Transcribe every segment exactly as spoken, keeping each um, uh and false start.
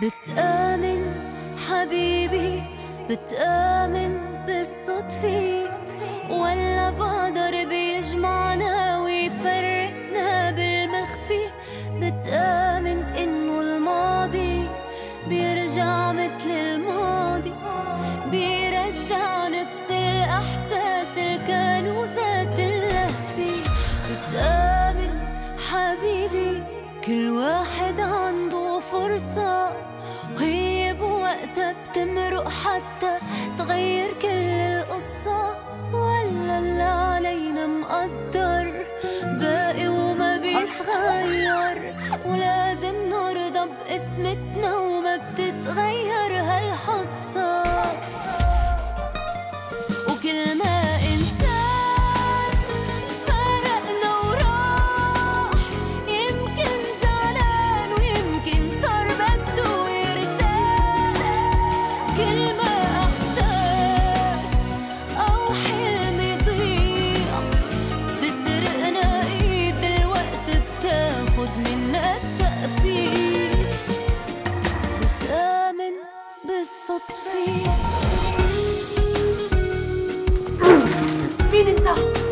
بتآمن حبيبي، بتآمن بالصدفة ولا بقدر بيجمعنا ويفرقنا بالمخفي؟ بتآمن إنه الماضي بيرجع مثل الماضي، بيرجع نفس الأحساس اللي كانوا ذات اللهفة. بتآمن حبيبي كل واحد عنده فرصة، وهي بوقتها بتمرق حتى تغير كل القصة، ولا اللي علينا مقدر باقي وما بيتغير، ولازم نرضى بقسمتنا وما بتتغير هالحصة. وكل ما إنسان فرقنا وراح، يمكن زعلان ويمكن صار بده يرتاح، كل ما إحساس أو حلم يضيع بتسرقنا إيد الوقت، بتاخد منا الشقفة. بتآمن بالصدفة. مين انت؟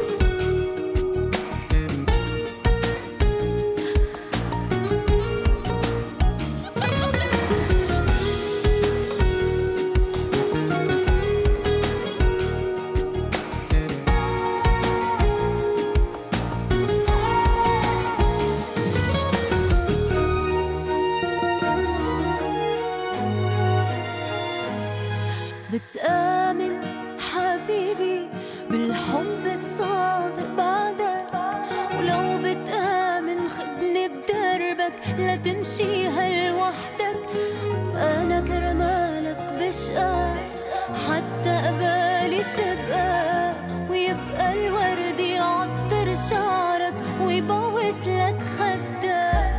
بتآمن حبيبي بالحب الصادق بعدك، ولو بتآمن خدني بدربك لا تمشي هالوحدك. أنا كرمالك بشقى حتى قبالي تبقى، ويبقى الورد يعطر شعرك ويبوس لك خدك.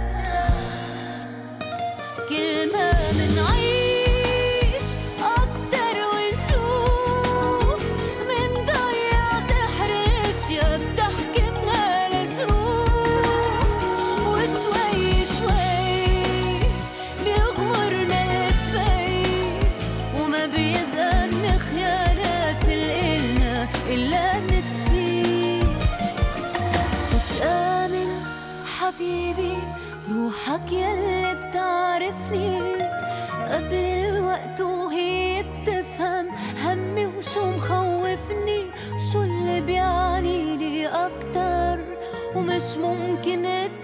كل ما منعيش أكتر ونشوف منضيع سحر الأشياء بتحكمنا لسوق، وشوي شوي بيغمرنا الفي، وما بيبقى من خيارات الإلنا إلا نطفي. بتآمن حبيبي روحك يلي بتعرفني قبل الوقت، وهي بتفهم همي وشو مخوفني، شو اللي بيعنيلي أكتر ومش ممكن